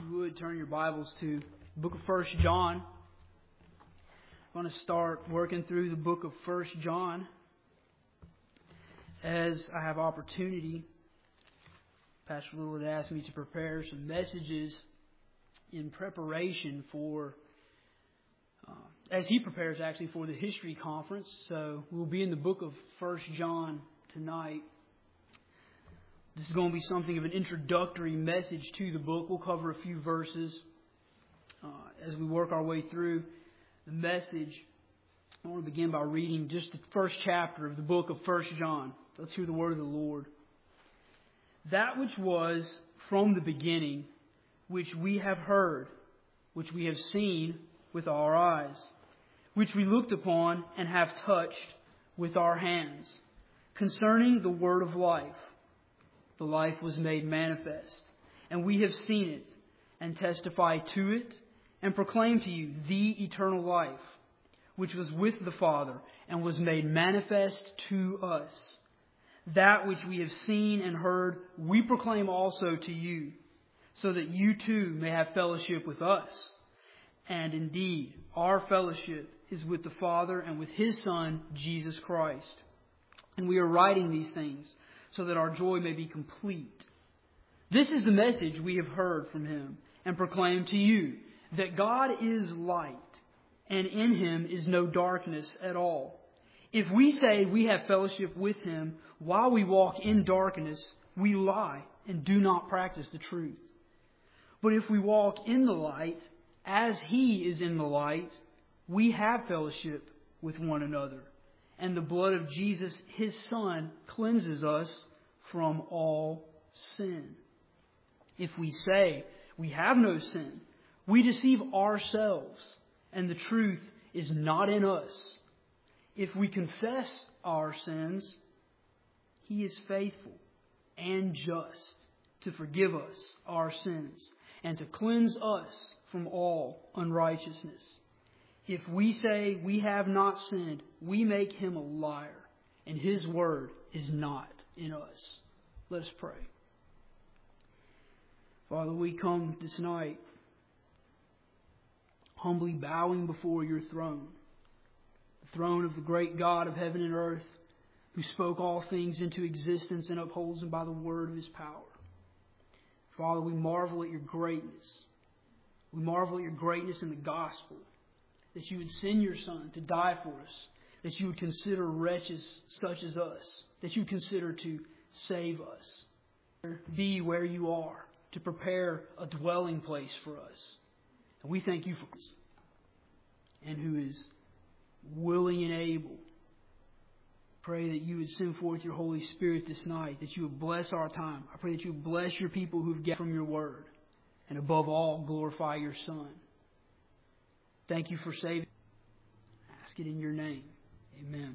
you would, turn your Bibles to the book of 1 John. I want to start working through the book of 1 John as I have opportunity. Pastor Little had asked me to prepare some messages in preparation for, as he prepares actually for the history conference. So we'll be in the book of 1 John tonight. This is going to be something of an introductory message to the book. We'll cover a few verses as we work our way through the message. I want to begin by reading just the first chapter of the book of 1 John. Let's hear the word of the Lord. That which was from the beginning, which we have heard, which we have seen with our eyes, which we looked upon and have touched with our hands, concerning the word of life. The life was made manifest, and we have seen it, and testify to it, and proclaim to you the eternal life, which was with the Father, and was made manifest to us. That which we have seen and heard, we proclaim also to you, so that you too may have fellowship with us. And indeed, our fellowship is with the Father and with His Son, Jesus Christ. And we are writing these things so that our joy may be complete. This is the message we have heard from Him and proclaim to you, that God is light, and in Him is no darkness at all. If we say we have fellowship with Him while we walk in darkness, we lie and do not practice the truth. But if we walk in the light, as He is in the light, we have fellowship with one another. And the blood of Jesus, His Son, cleanses us from all sin. If we say we have no sin, we deceive ourselves, and the truth is not in us. If we confess our sins, He is faithful and just to forgive us our sins and to cleanse us from all unrighteousness. If we say we have not sinned, we make Him a liar, and His word is not in us. Let us pray. Father, we come this night humbly bowing before Your throne, the throne of the great God of heaven and earth, who spoke all things into existence and upholds them by the word of His power. Father, we marvel at Your greatness. We marvel at Your greatness in the gospel, that You would send Your Son to die for us, that You would consider wretches such as us, that You would consider to save us. Be where You are, to prepare a dwelling place for us. And we thank You for this, and who is willing and able. Pray that You would send forth Your Holy Spirit this night, that You would bless our time. I pray that You would bless Your people who've gathered from Your word, and above all, glorify Your Son. Thank You for saving. Ask it in Your name. Amen.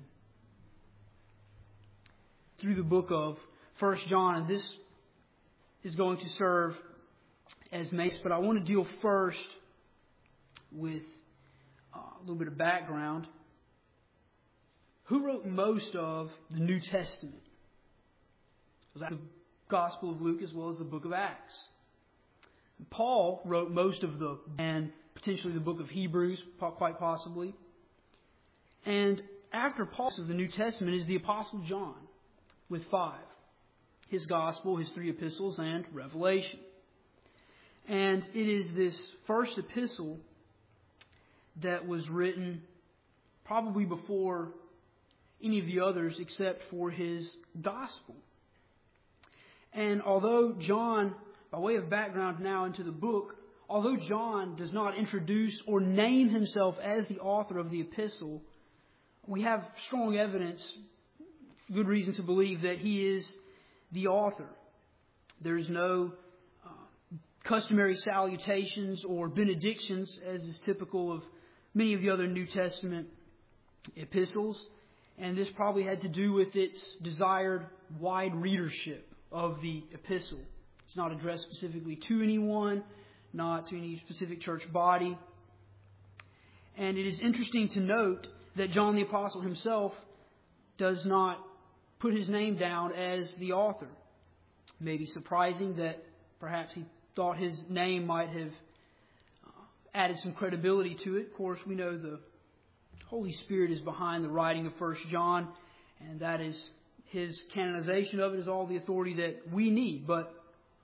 Through the book of 1 John, and this is going to serve as mace, but I want to deal first with a little bit of background. Who wrote most of the New Testament? Was that the Gospel of Luke as well as the book of Acts? Paul wrote most of and potentially the book of Hebrews, quite possibly. And after Paul, of the New Testament is the Apostle John with 5. His Gospel, his 3 epistles, and Revelation. And it is this first epistle that was written probably before any of the others except for his Gospel. And although John, by way of background now into the book, although John does not introduce or name himself as the author of the epistle, we have strong evidence, good reason to believe that he is the author. There is no customary salutations or benedictions, as is typical of many of the other New Testament epistles. And this probably had to do with its desired wide readership of the epistle. It's not addressed specifically to anyone, not to any specific church body. And it is interesting to note that John the Apostle himself does not put his name down as the author. It may be surprising that perhaps he thought his name might have added some credibility to it. Of course, we know the Holy Spirit is behind the writing of 1 John, and that is his canonization of it is all the authority that we need. But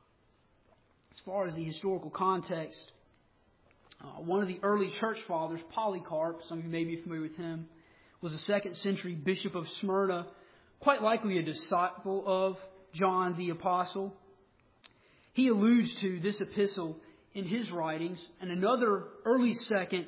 as far as the historical context, one of the early church fathers, Polycarp, some of you may be familiar with him, was a 2nd century bishop of Smyrna, quite likely a disciple of John the Apostle. He alludes to this epistle in his writings, and another early 2nd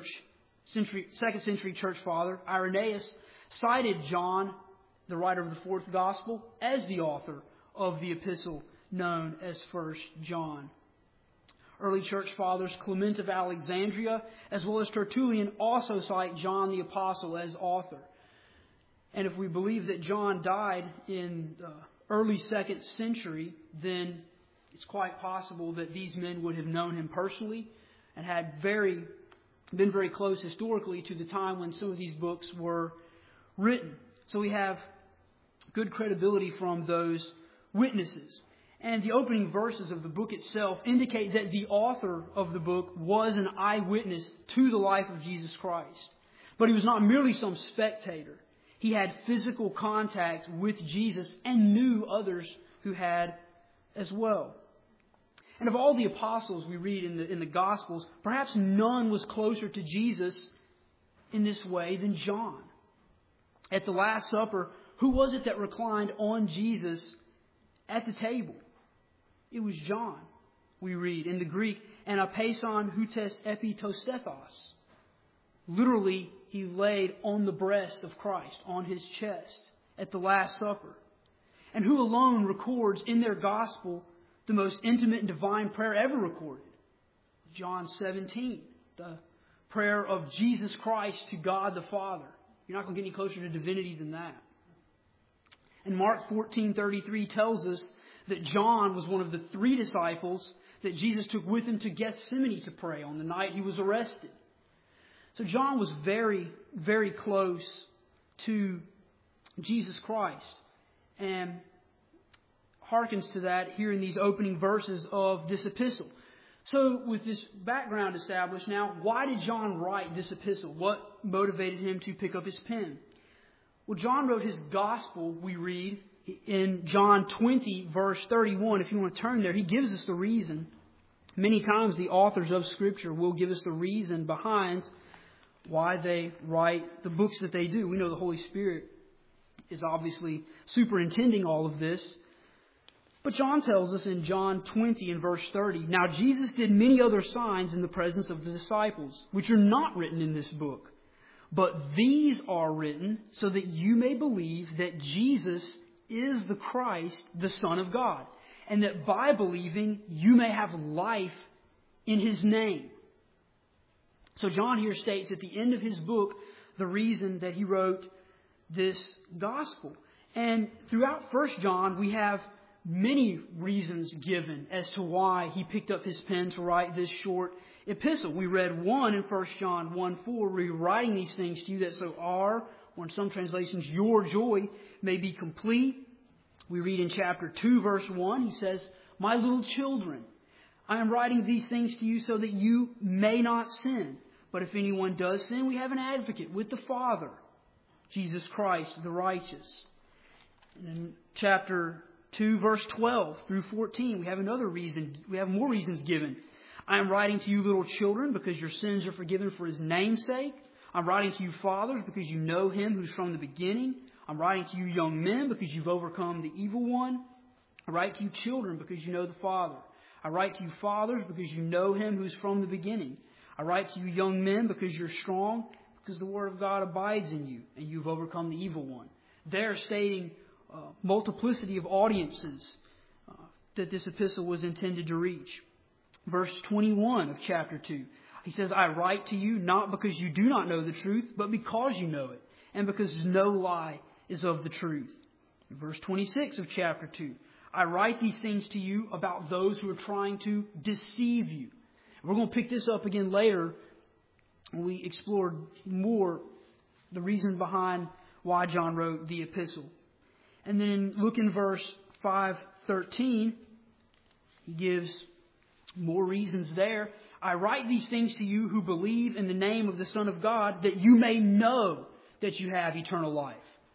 century church father, Irenaeus, cited John, the writer of the 4th Gospel, as the author of the epistle known as 1 John. Early church fathers Clement of Alexandria as well as Tertullian also cite John the Apostle as author. And if we believe that John died in the early 2nd century, then it's quite possible that these men would have known him personally and had been very close historically to the time when some of these books were written. So we have good credibility from those witnesses. And the opening verses of the book itself indicate that the author of the book was an eyewitness to the life of Jesus Christ. But he was not merely some spectator. He had physical contact with Jesus and knew others who had as well. And of all the apostles we read in the Gospels, perhaps none was closer to Jesus in this way than John. At the Last Supper, who was it that reclined on Jesus at the table? It was John, we read in the Greek, anapeson hutes epitostethos. Literally, he laid on the breast of Christ, on his chest, at the Last Supper. And who alone records in their Gospel the most intimate and divine prayer ever recorded? John 17, the prayer of Jesus Christ to God the Father. You're not going to get any closer to divinity than that. And Mark 14:33 tells us that John was one of the 3 disciples that Jesus took with him to Gethsemane to pray on the night he was arrested. So John was very, very close to Jesus Christ, and harkens to that here in these opening verses of this epistle. So with this background established now, why did John write this epistle? What motivated him to pick up his pen? Well, John wrote his gospel, we read, in John 20, verse 31. If you want to turn there, he gives us the reason. Many times the authors of Scripture will give us the reason behind why they write the books that they do. We know the Holy Spirit is obviously superintending all of this. But John tells us in John 20 and verse 30, "Now Jesus did many other signs in the presence of the disciples, which are not written in this book. But these are written so that you may believe that Jesus is the Christ, the Son of God, and that by believing you may have life in His name." So John here states at the end of his book the reason that he wrote this gospel. And throughout 1 John, we have many reasons given as to why he picked up his pen to write this short epistle. We read one in 1 John 1:4, "Rewriting these things to you that so are," or in some translations, "your joy may be complete." We read in chapter 2, verse 1, he says, "My little children, I am writing these things to you so that you may not sin. But if anyone does sin, we have an advocate with the Father, Jesus Christ, the righteous." And in chapter 2, verse 12 through 14, we have another reason. We have more reasons given. "I am writing to you, little children, because your sins are forgiven for His name's sake. I'm writing to you, fathers, because you know Him who's from the beginning. I'm writing to you, young men, because you've overcome the evil one. I write to you, children, because you know the Father. I write to you, fathers, because you know Him who's from the beginning. I write to you, young men, because you're strong, because the Word of God abides in you, and you've overcome the evil one." They're stating multiplicity of audiences that this epistle was intended to reach. Verse 21 of chapter 2, he says, "I write to you not because you do not know the truth, but because you know it, and because no lie is of the truth." Verse 26 of chapter 2, "I write these things to you about those who are trying to deceive you." We're going to pick this up again later when we explore more the reason behind why John wrote the epistle. And then look in verse 5:13, he gives More reasons there. I write these things to you who believe in the name of the Son of God, that you may know that you have eternal life.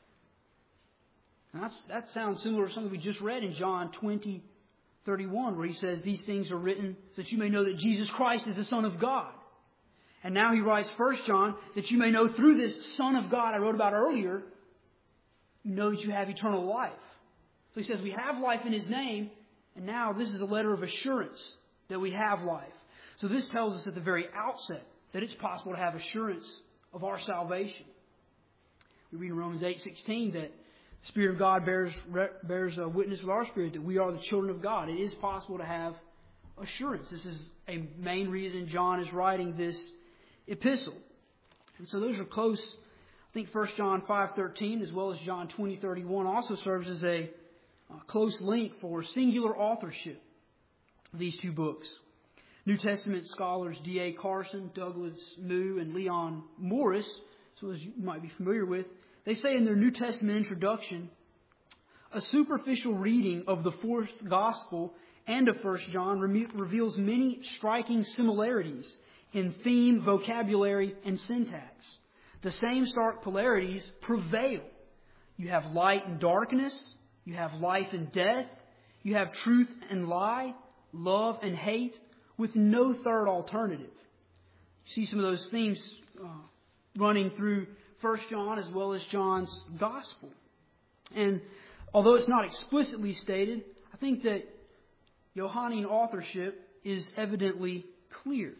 Now that sounds similar to something we just read in John 20:31, where he says, these things are written so that you may know that Jesus Christ is the Son of God. And now he writes 1 John, that you may know through this Son of God I wrote about earlier, you know that you have eternal life. So he says we have life in His name, and now this is a letter of assurance that we have life. So this tells us at the very outset that it's possible to have assurance of our salvation. We read in Romans 8:16 that the Spirit of God bears a witness with our spirit that we are the children of God. It is possible to have assurance. This is a main reason John is writing this epistle. And so those are close. I think 1 John 5:13 as well as John 20:31 also serves as a close link for singular authorship of these two books. New Testament scholars D.A. Carson, Douglas Moo, and Leon Morris, so as you might be familiar with, they say in their New Testament introduction, a superficial reading of the fourth gospel and of 1 John reveals many striking similarities in theme, vocabulary, and syntax. The same stark polarities prevail. You have light and darkness. You have life and death. You have truth and lie, love and hate, with no third alternative. You see some of those themes running through 1 John as well as John's Gospel. And although it's not explicitly stated, I think that Johannine authorship is evidently clear.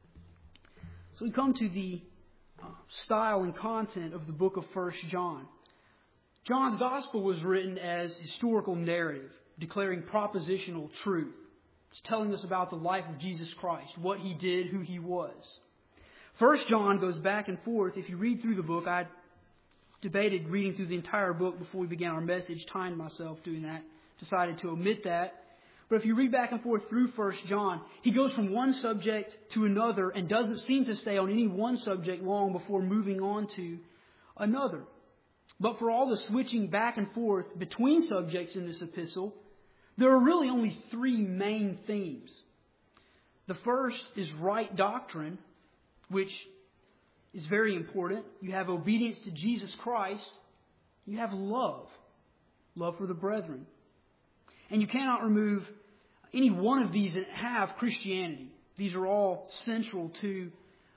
So we come to the style and content of the book of 1 John. John's Gospel was written as historical narrative, declaring propositional truth. It's telling us about the life of Jesus Christ, what He did, who He was. 1 John goes back and forth. If you read through the book, I debated reading through the entire book before we began our message, timed myself doing that, decided to omit that. But if you read back and forth through 1 John, he goes from one subject to another and doesn't seem to stay on any one subject long before moving on to another. But for all the switching back and forth between subjects in this epistle, there are really only three main themes. The first is right doctrine, which is very important. You have obedience to Jesus Christ. You have love for the brethren. And you cannot remove any one of these and have Christianity. These are all central to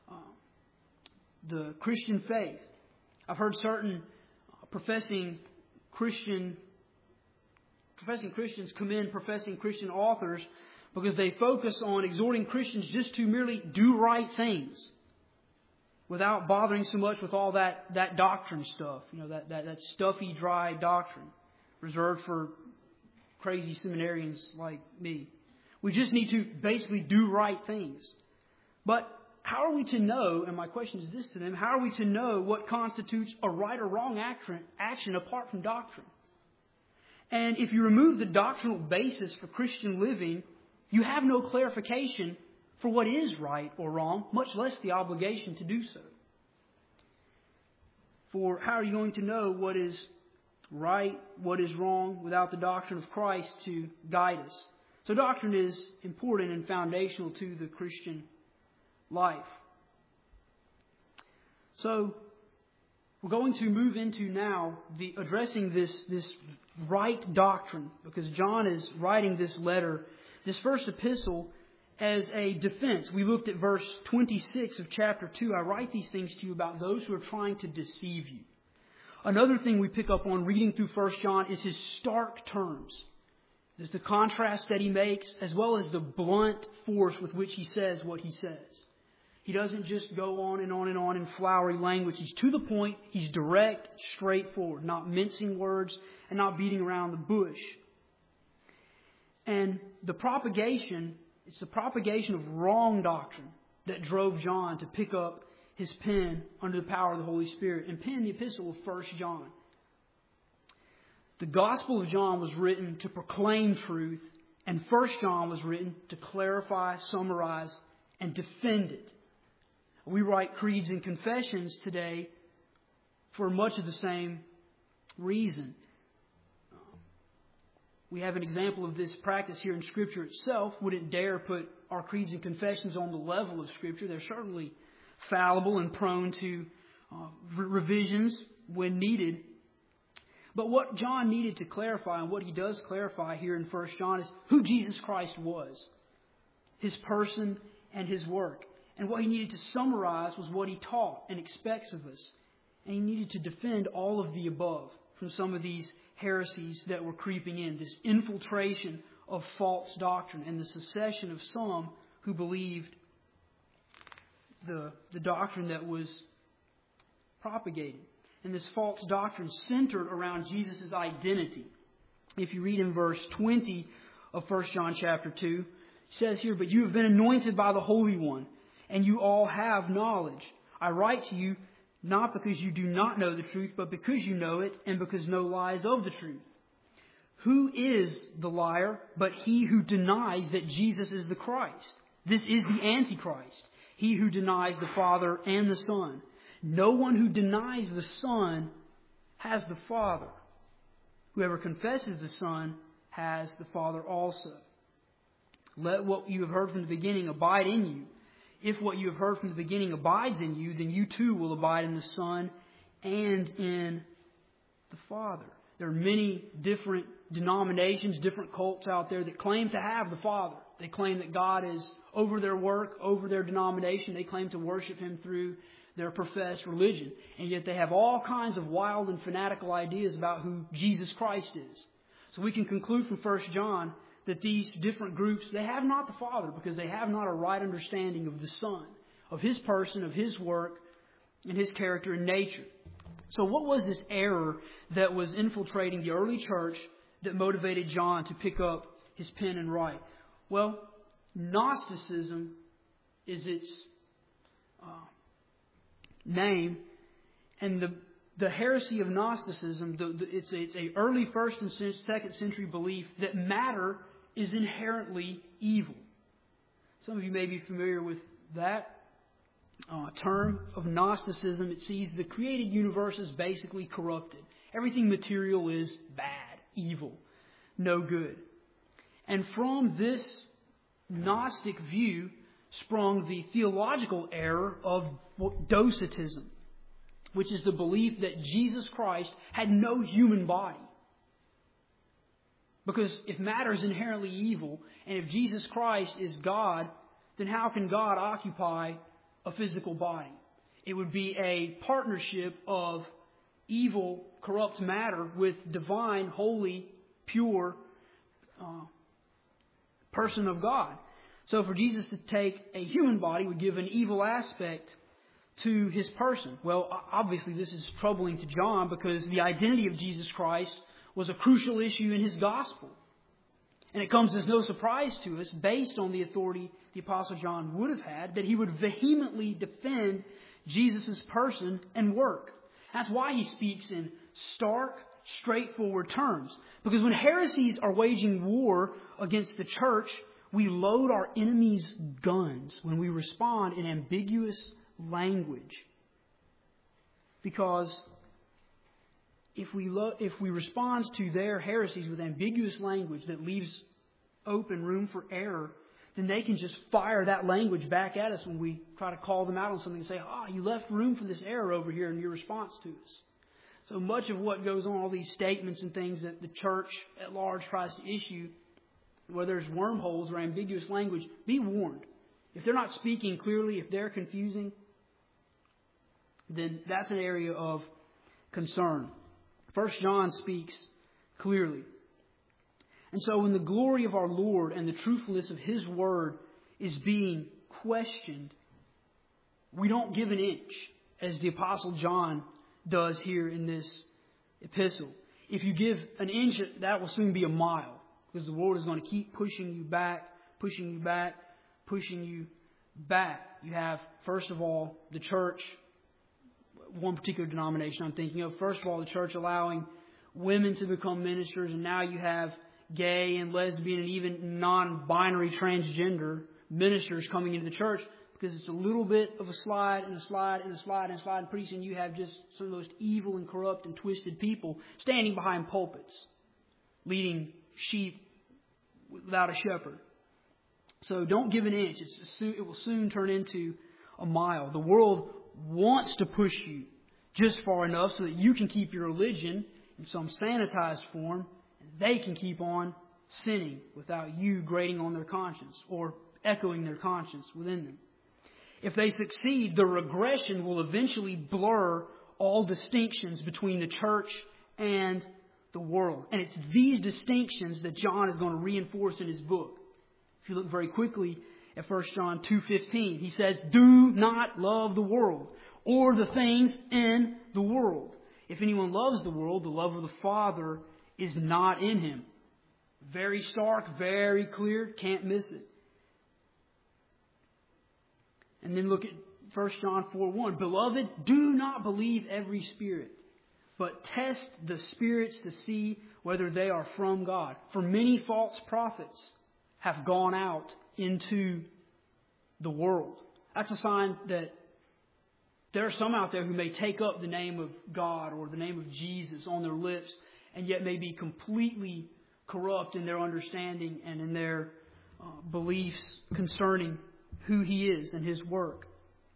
the Christian faith. I've heard certain professing Christians commend professing Christian authors because they focus on exhorting Christians just to merely do right things without bothering so much with all that doctrine stuff, that stuffy, dry doctrine reserved for crazy seminarians like me. We just need to basically do right things. But how are we to know, and my question is this to them, how are we to know what constitutes a right or wrong action apart from doctrine? And if you remove the doctrinal basis for Christian living, you have no clarification for what is right or wrong, much less the obligation to do so. For how are you going to know what is right, what is wrong, without the doctrine of Christ to guide us? So doctrine is important and foundational to the Christian life. So we're going to move into now addressing this right doctrine, because John is writing this letter, this first epistle, as a defense. We looked at verse 26 of chapter 2. I write these things to you about those who are trying to deceive you. Another thing we pick up on reading through 1 John is his stark terms. There's the contrast that he makes, as well as the blunt force with which he says what he says. He doesn't just go on and on and on in flowery language. He's to the point. He's direct, straightforward, not mincing words and not beating around the bush. And it's the propagation of wrong doctrine that drove John to pick up his pen under the power of the Holy Spirit and pen the epistle of 1 John. The Gospel of John was written to proclaim truth, and 1 John was written to clarify, summarize, and defend it. We write creeds and confessions today for much of the same reason. We have an example of this practice here in Scripture itself. Wouldn't dare put our creeds and confessions on the level of Scripture. They're certainly fallible and prone to revisions when needed. But what John needed to clarify, and what he does clarify here in 1 John, is who Jesus Christ was, His person and His work. And what he needed to summarize was what he taught and expects of us. And he needed to defend all of the above from some of these heresies that were creeping in, this infiltration of false doctrine and the secession of some who believed the doctrine that was propagated. And this false doctrine centered around Jesus' identity. If you read in verse 20 of 1 John chapter 2, it says here, "But you have been anointed by the Holy One, and you all have knowledge. I write to you not because you do not know the truth, but because you know it, and because no lie is of the truth. Who is the liar but he who denies that Jesus is the Christ? This is the Antichrist, he who denies the Father and the Son. No one who denies the Son has the Father. Whoever confesses the Son has the Father also. Let what you have heard from the beginning abide in you. If what you have heard from the beginning abides in you, then you too will abide in the Son and in the Father." There are many different denominations, different cults out there that claim to have the Father. They claim that God is over their work, over their denomination. They claim to worship Him through their professed religion. And yet they have all kinds of wild and fanatical ideas about who Jesus Christ is. So we can conclude from 1 John that these different groups, they have not the Father because they have not a right understanding of the Son, of His person, of His work, and His character and nature. So what was this error that was infiltrating the early church that motivated John to pick up his pen and write? Well, Gnosticism is its name, and the heresy of Gnosticism, it's a early 1st and 2nd century belief that matter is inherently evil. Some of you may be familiar with that term of Gnosticism. It sees the created universe as basically corrupted. Everything material is bad, evil, no good. And from this Gnostic view sprung the theological error of Docetism, which is the belief that Jesus Christ had no human body. Because if matter is inherently evil, and if Jesus Christ is God, then how can God occupy a physical body? It would be a partnership of evil, corrupt matter with divine, holy, pure person of God. So for Jesus to take a human body would give an evil aspect to His person. Well, obviously this is troubling to John because the identity of Jesus Christ was a crucial issue in His gospel. And it comes as no surprise to us, based on the authority the Apostle John would have had, that he would vehemently defend Jesus' person and work. That's why he speaks in stark, straightforward terms. Because when heresies are waging war against the church, we load our enemies' guns when we respond in ambiguous language. Because if we respond to their heresies with ambiguous language that leaves open room for error, then they can just fire that language back at us when we try to call them out on something and say, you left room for this error over here in your response to us. So much of what goes on, all these statements and things that the church at large tries to issue, whether there's wormholes or ambiguous language, be warned. If they're not speaking clearly, if they're confusing, then that's an area of concern. 1 John speaks clearly. And so when the glory of our Lord and the truthfulness of His Word is being questioned, we don't give an inch, as the Apostle John does here in this epistle. If you give an inch, that will soon be a mile, because the Lord is going to keep pushing you back, pushing you back, pushing you back. You have, first of all, the church, one particular denomination I'm thinking of. First of all, the church allowing women to become ministers, and now you have gay and lesbian and even non-binary transgender ministers coming into the church, because it's a little bit of a slide and a slide and a slide and a slide, and pretty soon you have just some of the most evil and corrupt and twisted people standing behind pulpits, leading sheep without a shepherd. So don't give an inch. It will soon turn into a mile. The world wants to push you just far enough so that you can keep your religion in some sanitized form, and they can keep on sinning without you grating on their conscience or echoing their conscience within them. If they succeed, the regression will eventually blur all distinctions between the church and the world. And it's these distinctions that John is going to reinforce in his book. If you look very quickly at 1 John 2:15, he says, "Do not love the world or the things in the world. If anyone loves the world, the love of the Father is not in him." Very stark, very clear, can't miss it. And then look at 1 John 4:1. "Beloved, do not believe every spirit, but test the spirits to see whether they are from God. For many false prophets have gone out into the world." That's a sign that there are some out there who may take up the name of God or the name of Jesus on their lips and yet may be completely corrupt in their understanding and in their beliefs concerning who He is and His work.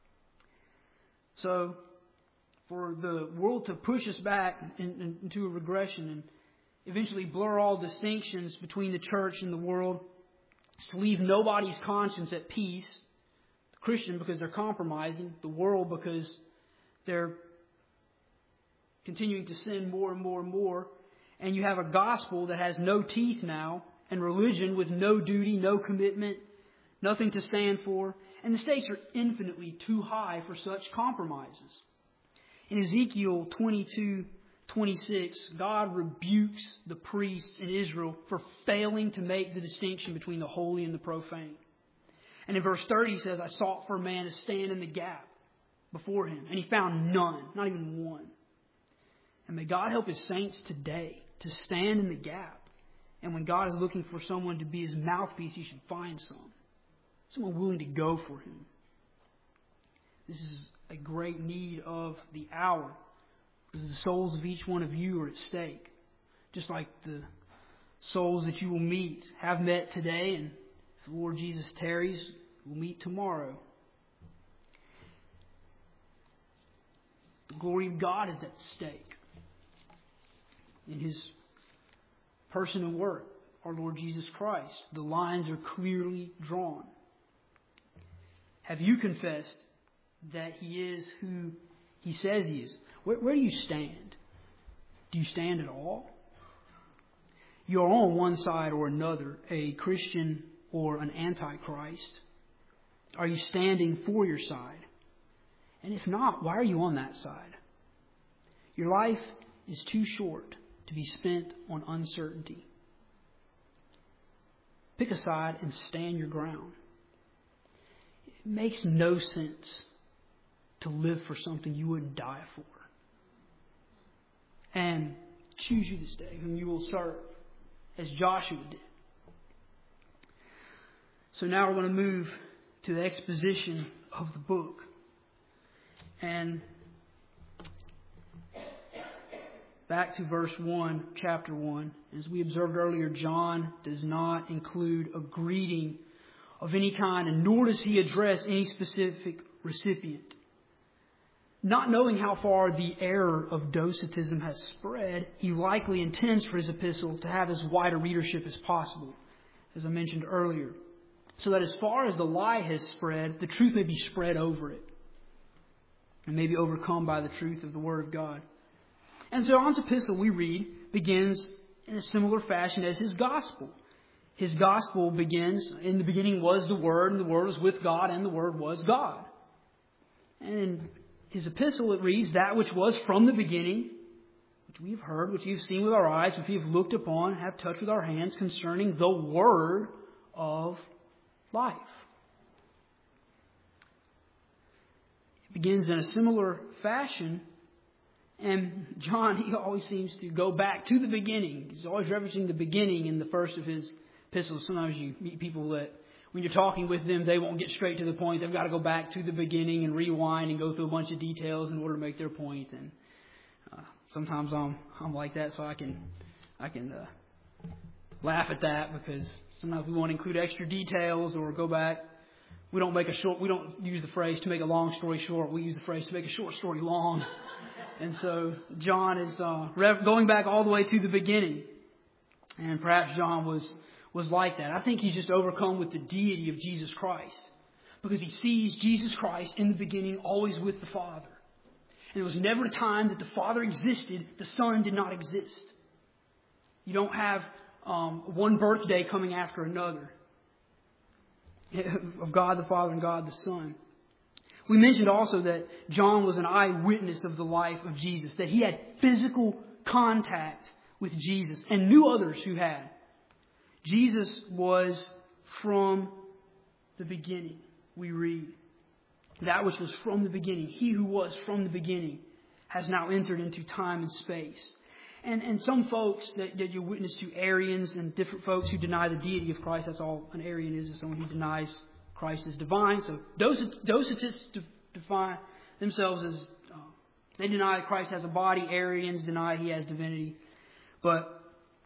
So, for the world to push us back into a regression and eventually blur all distinctions between the church and the world, to leave nobody's conscience at peace, the Christian because they're compromising, the world because they're continuing to sin more and more and more, and you have a gospel that has no teeth now, and religion with no duty, no commitment, nothing to stand for, and the stakes are infinitely too high for such compromises. In Ezekiel 22:26, God rebukes the priests in Israel for failing to make the distinction between the holy and the profane. And in verse 30 he says, "I sought for a man to stand in the gap before him, and he found none, not even one." And may God help His saints today to stand in the gap. And when God is looking for someone to be His mouthpiece, He should find someone willing to go for Him. This is a great need of the hour, because the souls of each one of you are at stake. Just like the souls that you will meet, have met today, and if the Lord Jesus tarries, we'll meet tomorrow. The glory of God is at stake in His person and work, our Lord Jesus Christ. The lines are clearly drawn. Have you confessed that He is who He says He is? Where do you stand? Do you stand at all? You are on one side or another, a Christian or an antichrist. Are you standing for your side? And if not, why are you on that side? Your life is too short to be spent on uncertainty. Pick a side and stand your ground. It makes no sense to live for something you wouldn't die for. And choose you this day whom you will serve, as Joshua did. So now we're going to move to the exposition of the book. And back to verse 1, chapter 1. As we observed earlier, John does not include a greeting of any kind, and nor does he address any specific recipient. Not knowing how far the error of Docetism has spread, he likely intends for his epistle to have as wide a readership as possible, as I mentioned earlier, so that as far as the lie has spread, the truth may be spread over it, and may be overcome by the truth of the Word of God. And so John's epistle, we read, begins in a similar fashion as his gospel. His gospel begins, "In the beginning was the Word, and the Word was with God, and the Word was God." And in his epistle, it reads, "That which was from the beginning, which we have heard, which we have seen with our eyes, which we have looked upon, have touched with our hands, concerning the Word of life." It begins in a similar fashion. And John, he always seems to go back to the beginning. He's always referencing the beginning in the first of his epistles. Sometimes you meet people that when you're talking with them, they won't get straight to the point. They've got to go back to the beginning and rewind and go through a bunch of details in order to make their point. And sometimes I'm like that, so I can laugh at that because sometimes we want to include extra details or go back. We don't use the phrase to make a long story short. We use the phrase to make a short story long. And so John is going back all the way to the beginning. And perhaps John was like that. I think he's just overcome with the deity of Jesus Christ, because he sees Jesus Christ in the beginning always with the Father. And there was never a time that the Father existed, the Son did not exist. You don't have one birthday coming after another of God the Father and God the Son. We mentioned also that John was an eyewitness of the life of Jesus, that he had physical contact with Jesus and knew others who had. Jesus was from the beginning, we read. That which was from the beginning, he who was from the beginning, has now entered into time and space. And some folks that you witness to, Arians and different folks who deny the deity of Christ, that's all an Arian is someone who denies Christ as divine. So Docetists define themselves as, they deny that Christ has a body. Arians deny he has divinity. But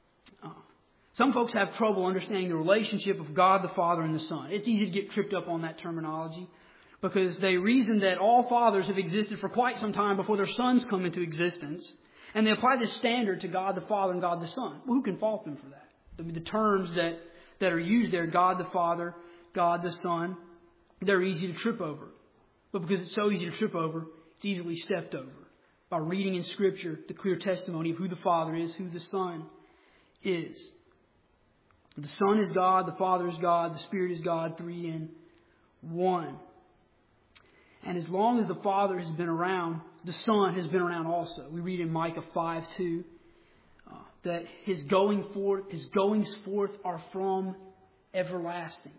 some folks have trouble understanding the relationship of God the Father and the Son. It's easy to get tripped up on that terminology, because they reason that all fathers have existed for quite some time before their sons come into existence. And they apply this standard to God the Father and God the Son. Well, who can fault them for that? I mean, the terms that are used there, God the Father, God the Son, they're easy to trip over. But because it's so easy to trip over, it's easily stepped over by reading in Scripture the clear testimony of who the Father is, who the Son is. The Son is God, the Father is God, the Spirit is God, 3 in 1. And as long as the Father has been around, the Son has been around also. We read in Micah 5:2 that his goings forth are from everlasting.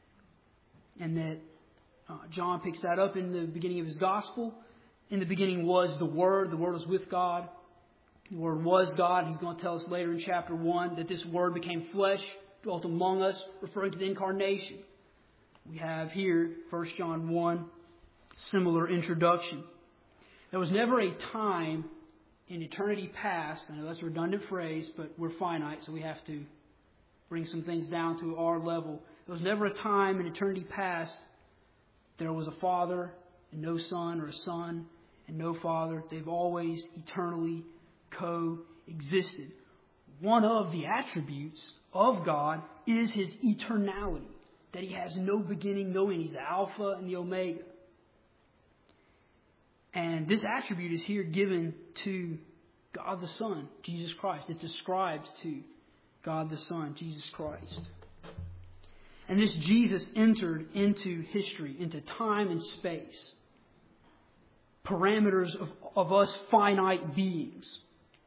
And that John picks that up in the beginning of his gospel. In the beginning was the Word was with God. The Word was God. He's going to tell us later in chapter 1 that this Word became flesh, dwelt among us, referring to the incarnation. We have here, 1 John 1, similar introduction. There was never a time in eternity past, I know that's a redundant phrase, but we're finite, so we have to bring some things down to our level. There was never a time in eternity past there was a Father and no Son, or a Son and no Father. They've always eternally coexisted. One of the attributes of God is his eternality, that he has no beginning, no end. He's the Alpha and the Omega. And this attribute is here given to God the Son, Jesus Christ. It's ascribed to God the Son, Jesus Christ. And this Jesus entered into history, into time and space, parameters of us finite beings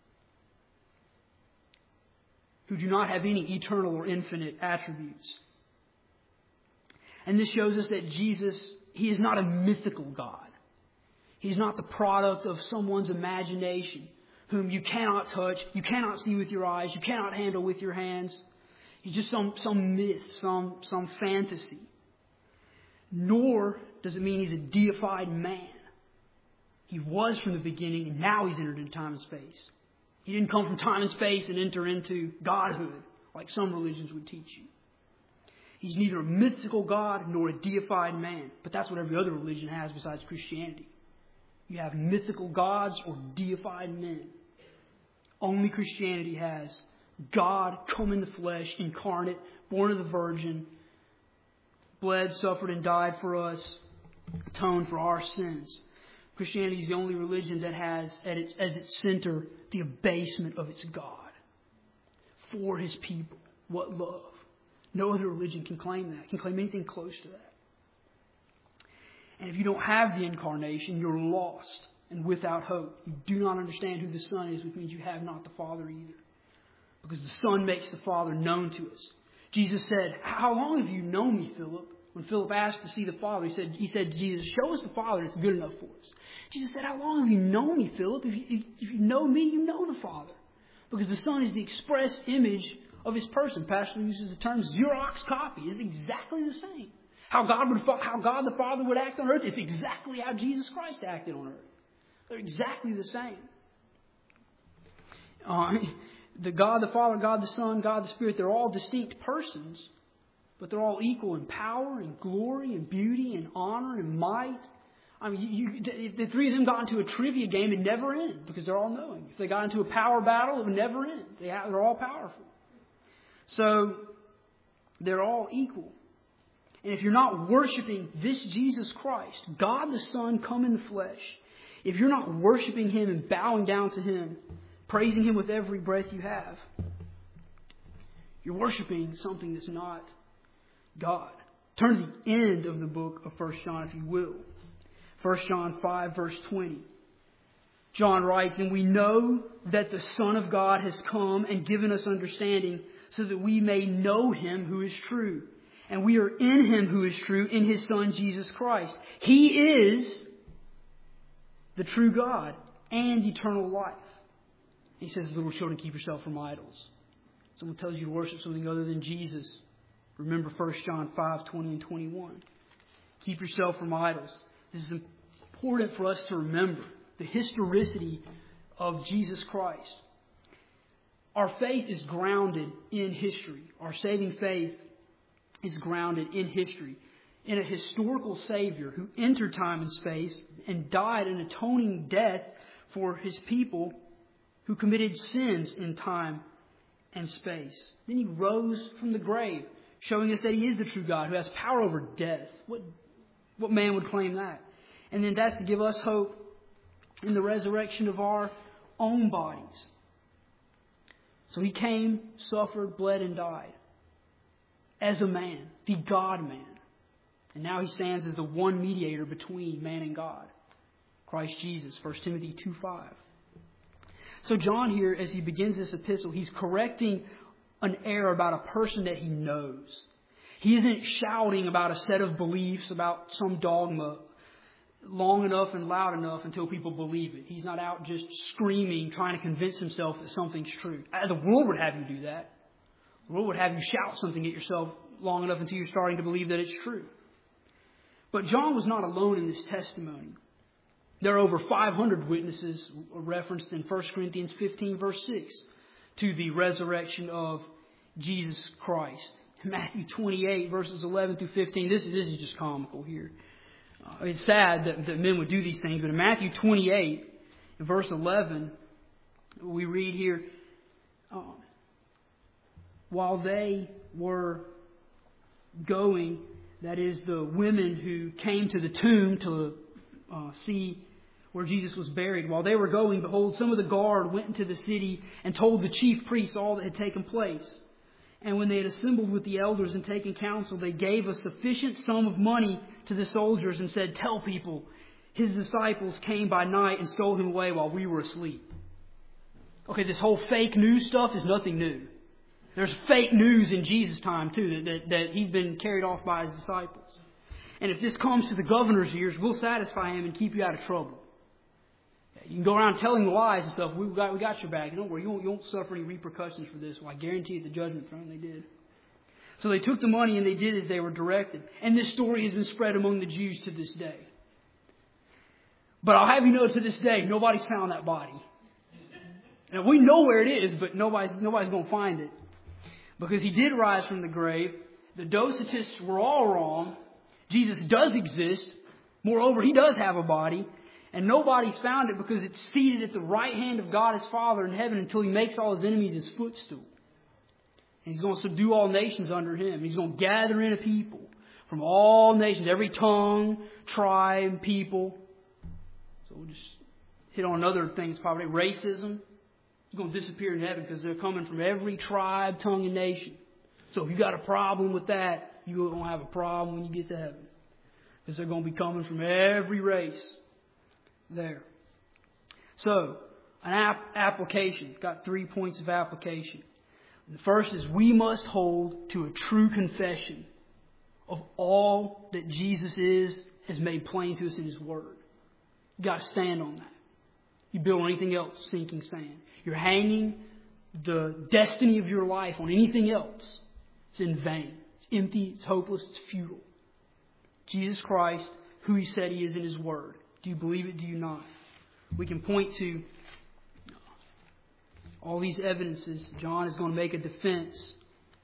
who do not have any eternal or infinite attributes. And this shows us that Jesus, he is not a mythical God. He's not the product of someone's imagination, whom you cannot touch, you cannot see with your eyes, you cannot handle with your hands. He's just some myth, some fantasy. Nor does it mean he's a deified man. He was from the beginning, and now he's entered into time and space. He didn't come from time and space and enter into godhood, like some religions would teach you. He's neither a mythical God nor a deified man. But that's what every other religion has besides Christianity. You have mythical gods or deified men. Only Christianity has God come in the flesh, incarnate, born of the Virgin, bled, suffered, and died for us, atoned for our sins. Christianity is the only religion that has as its center the abasement of its God for his people. What love! No other religion can claim that, can claim anything close to that. And if you don't have the incarnation, you're lost and without hope. You do not understand who the Son is, which means you have not the Father either. Because the Son makes the Father known to us. Jesus said, "How long have you known me, Philip?" When Philip asked to see the Father, he said to Jesus, "Show us the Father, it's good enough for us." Jesus said, "How long have you known me, Philip? If you know me, you know the Father." Because the Son is the express image of his person. Pastor uses the term Xerox copy. It's exactly the same. How God the Father would act on earth, it's exactly how Jesus Christ acted on earth. They're exactly the same. the God the Father, God the Son, God the Spirit, they're all distinct persons, but they're all equal in power and glory and beauty and honor and might. I mean, if the three of them got into a trivia game, it'd never end because they're all knowing. If they got into a power battle, it would never end. They're all powerful. So they're all equal. And if you're not worshiping this Jesus Christ, God the Son come in the flesh, if you're not worshiping Him and bowing down to Him, praising Him with every breath you have, you're worshiping something that's not God. Turn to the end of the book of 1 John, if you will. 1 John 5, verse 20. John writes, "And we know that the Son of God has come and given us understanding so that we may know Him who is true. And we are in Him who is true, in His Son, Jesus Christ. He is the true God and eternal life." He says, "Little children, keep yourself from idols." Someone tells you to worship something other than Jesus. Remember 1 John 5, 20 and 21. Keep yourself from idols. This is important for us to remember. The historicity of Jesus Christ. Our faith is grounded in history. Our saving faith is grounded in history. In a historical Savior who entered time and space and died an atoning death for His people who committed sins in time and space. Then He rose from the grave, showing us that He is the true God who has power over death. What man would claim that? And then that's to give us hope in the resurrection of our own bodies. So He came, suffered, bled, and died as a man, the God-man. And now He stands as the one mediator between man and God, Christ Jesus, 1 Timothy 2:5. So John here, as he begins this epistle, he's correcting an error about a person that he knows. He isn't shouting about a set of beliefs, about some dogma, long enough and loud enough until people believe it. He's not out just screaming, trying to convince himself that something's true. The world would have you do that. The world would have you shout something at yourself long enough until you're starting to believe that it's true. But John was not alone in this testimony. There are over 500 witnesses referenced in 1 Corinthians 15, verse 6, to the resurrection of Jesus Christ. Matthew 28, verses 11 through 15. This is just comical here. It's sad that men would do these things, but in Matthew 28, in verse 11, we read here, while they were going, that is, the women who came to the tomb to see where Jesus was buried, while they were going, behold, some of the guard went into the city and told the chief priests all that had taken place. And when they had assembled with the elders and taken counsel, they gave a sufficient sum of money to the soldiers and said, "Tell people, His disciples came by night and stole Him away while we were asleep." Okay, this whole fake news stuff is nothing new. There's fake news in Jesus' time too, that He'd been carried off by His disciples. And if this comes to the governor's ears, we'll satisfy him and keep you out of trouble. You can go around telling lies and stuff. We got your back. Don't worry. You won't suffer any repercussions for this. Well, I guarantee you at the judgment throne they did. So they took the money and they did as they were directed. And this story has been spread among the Jews to this day. But I'll have you know, to this day, nobody's found that body. Now, we know where it is, but nobody's going to find it. Because He did rise from the grave. The Docetists were all wrong. Jesus does exist. Moreover, He does have a body. And nobody's found it because it's seated at the right hand of God His Father in heaven until He makes all His enemies His footstool. And He's going to subdue all nations under Him. He's going to gather in a people from all nations, every tongue, tribe, people. So we'll just hit on another thing that's probably racism. It's going to disappear in heaven because they're coming from every tribe, tongue, and nation. So if you got a problem with that, you're going to have a problem when you get to heaven. Because they're going to be coming from every race there. So, an application. Got 3 points of application. The first is we must hold to a true confession of all that Jesus has made plain to us in His Word. You've got to stand on that. You build on anything else, sinking sand. You're hanging the destiny of your life on anything else. It's in vain. It's empty. It's hopeless. It's futile. Jesus Christ, who He said He is in His Word. Do you believe it? Do you not? We can point to all these evidences, John is going to make a defense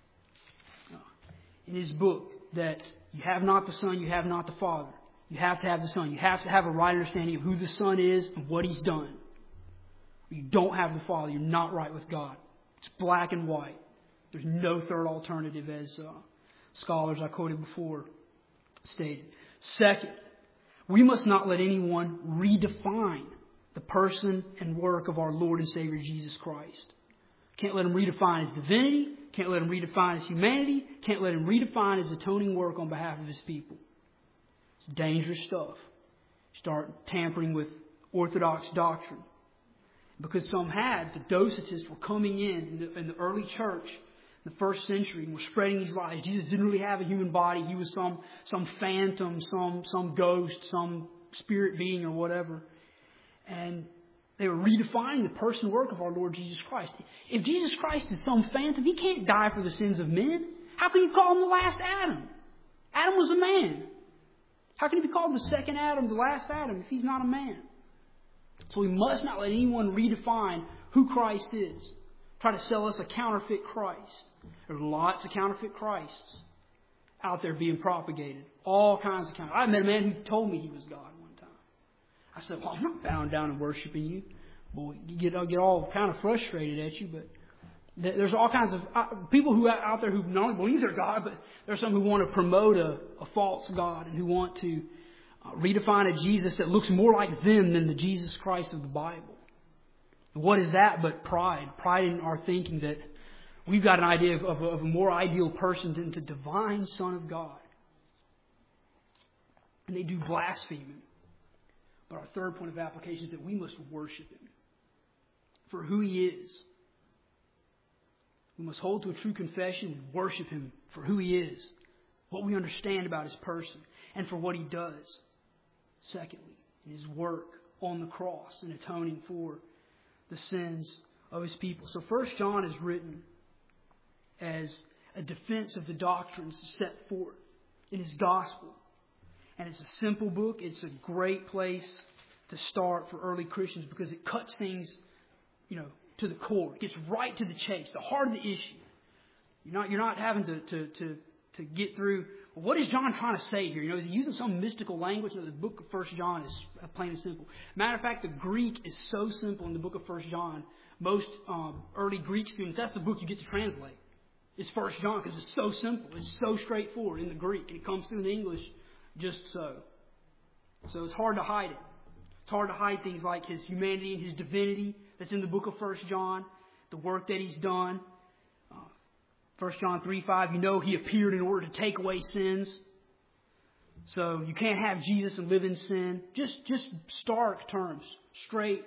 in his book that you have not the Son, you have not the Father. You have to have the Son. You have to have a right understanding of who the Son is and what He's done. You don't have the Father, you're not right with God. It's black and white. There's no third alternative, as scholars I quoted before stated. Second, we must not let anyone redefine the person and work of our Lord and Savior Jesus Christ. Can't let him redefine His divinity. Can't let him redefine His humanity. Can't let him redefine His atoning work on behalf of His people. It's dangerous stuff. Start tampering with orthodox doctrine. Because some had, the Docetists were coming in the early church, in the first century, and were spreading these lies. Jesus didn't really have a human body. He was some phantom, some ghost, some spirit being or whatever. And they were redefining the person and work of our Lord Jesus Christ. If Jesus Christ is some phantom, He can't die for the sins of men. How can you call Him the last Adam? Adam was a man. How can He be called the second Adam, the last Adam, if He's not a man? So we must not let anyone redefine who Christ is. Try to sell us a counterfeit Christ. There's lots of counterfeit Christs out there being propagated. All kinds of counterfeit. I met a man who told me he was God one time. I said, well, I'm not bowing down and worshiping you. Well, you get all kind of frustrated at you, but there's all kinds of people who out there who not only believe they're God, but there's some who want to promote a false God and who want to redefine a Jesus that looks more like them than the Jesus Christ of the Bible. What is that but pride? Pride in our thinking that we've got an idea of a more ideal person than the divine Son of God. And they do blaspheme Him. But our third point of application is that we must worship Him for who He is. We must hold to a true confession and worship Him for who He is, what we understand about His person, and for what He does. Secondly, in His work on the cross and atoning for the sins of His people. So 1 John is written as a defense of the doctrines set forth in His gospel. And it's a simple book. It's a great place to start for early Christians because it cuts things, to the core. It gets right to the chase, the heart of the issue. You're not having to get through, well, what is John trying to say here? Is he using some mystical language? No, the book of 1 John is plain and simple. Matter of fact, the Greek is so simple in the book of 1 John. Most early Greek students, that's the book you get to translate. It's 1 John because it's so simple. It's so straightforward in the Greek. And it comes through in the English just so. So it's hard to hide it. It's hard to hide things like His humanity and His divinity that's in the book of 1 John, the work that He's done. 1 John 3:5, He appeared in order to take away sins. So you can't have Jesus and live in sin. Just stark terms, straight,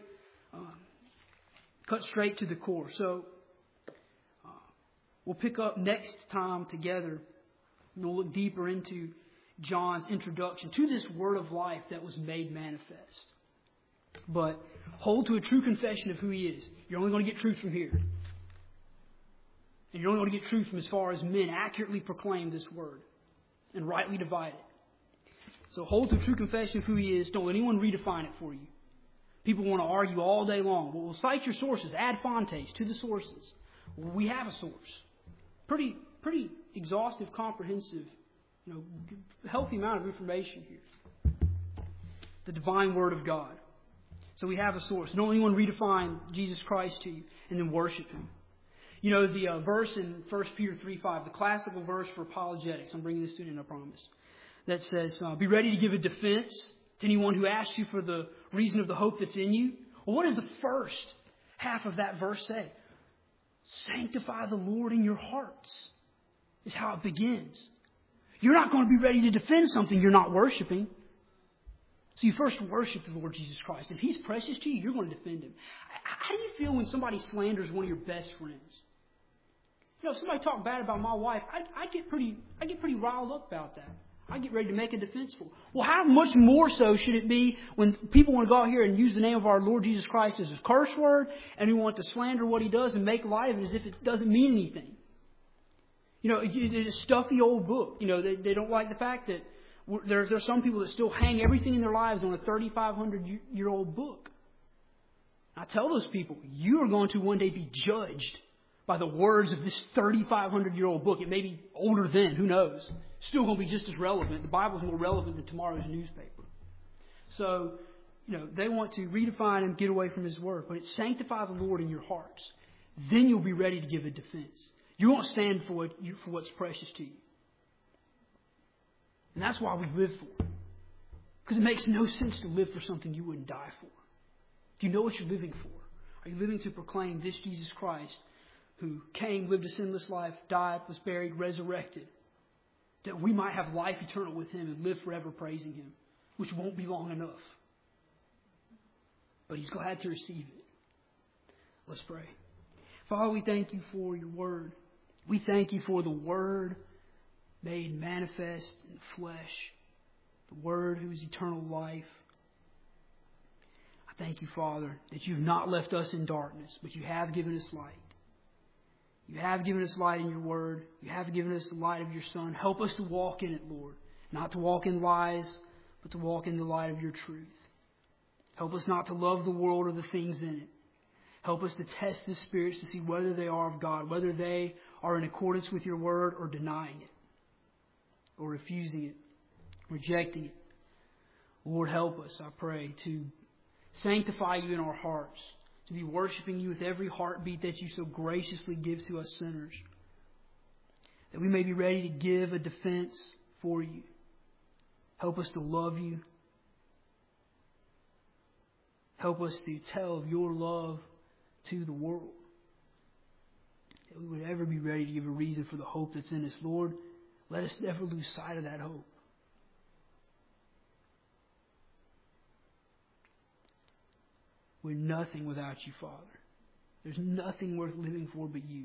cut straight to the core. So we'll pick up next time together and we'll look deeper into John's introduction to this word of life that was made manifest. But hold to a true confession of who He is. You're only going to get truth from here. And you're only going to get truth from as far as men accurately proclaim this word and rightly divide it. So hold to a true confession of who He is. Don't let anyone redefine it for you. People want to argue all day long. Well, cite your sources. Ad fontes to the sources. Well, we have a source. Pretty exhaustive, comprehensive, healthy amount of information here. The divine Word of God. So we have a source. Don't anyone redefine Jesus Christ to you and then worship Him. The verse in 1 Peter 3:5, the classical verse for apologetics. I'm bringing this to you in, I promise. That says, be ready to give a defense to anyone who asks you for the reason of the hope that's in you. Well, what does the first half of that verse say? Sanctify the Lord in your hearts is how it begins. You're not going to be ready to defend something you're not worshiping. So you first worship the Lord Jesus Christ. If He's precious to you, you're going to defend Him. How do you feel when somebody slanders one of your best friends? If somebody talk bad about my wife, I get pretty riled up about that. I get ready to make a defense for it. Well, how much more so should it be when people want to go out here and use the name of our Lord Jesus Christ as a curse word, and we want to slander what He does and make light of it as if it doesn't mean anything? It's a stuffy old book. They don't like the fact that there's some people that still hang everything in their lives on a 3,500-year-old book. I tell those people, you are going to one day be judged by the words of this 3,500-year-old book. It may be older then, who knows? Still going to be just as relevant. The Bible is more relevant than tomorrow's newspaper. So, they want to redefine and get away from His Word. But sanctify the Lord in your hearts. Then you'll be ready to give a defense. You won't stand for what's precious to you. And that's why we live for it. Because it makes no sense to live for something you wouldn't die for. Do you know what you're living for? Are you living to proclaim this Jesus Christ who came, lived a sinless life, died, was buried, resurrected, that we might have life eternal with Him and live forever praising Him, which won't be long enough. But He's glad to receive it. Let's pray. Father, we thank You for Your Word. We thank You for the Word made manifest in flesh, the Word who is eternal life. I thank You, Father, that You've not left us in darkness, but You have given us light. You have given us light in Your Word. You have given us the light of Your Son. Help us to walk in it, Lord. Not to walk in lies, but to walk in the light of Your truth. Help us not to love the world or the things in it. Help us to test the spirits to see whether they are of God, whether they are in accordance with Your Word or denying it, or refusing it, rejecting it. Lord, help us, I pray, to sanctify You in our hearts, to be worshiping You with every heartbeat that You so graciously give to us sinners, that we may be ready to give a defense for You. Help us to love You. Help us to tell of Your love to the world, that we would ever be ready to give a reason for the hope that's in us. Lord, let us never lose sight of that hope. We're nothing without You, Father. There's nothing worth living for but You.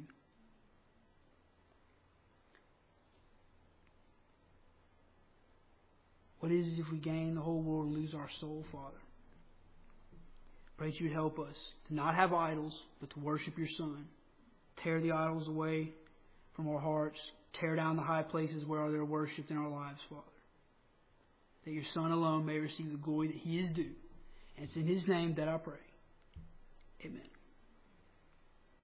What is it if we gain the whole world and lose our soul, Father? Pray that You would help us to not have idols, but to worship Your Son. Tear the idols away from our hearts. Tear down the high places where they're worshipped in our lives, Father. That Your Son alone may receive the glory that He is due. And it's in His name that I pray. Amen.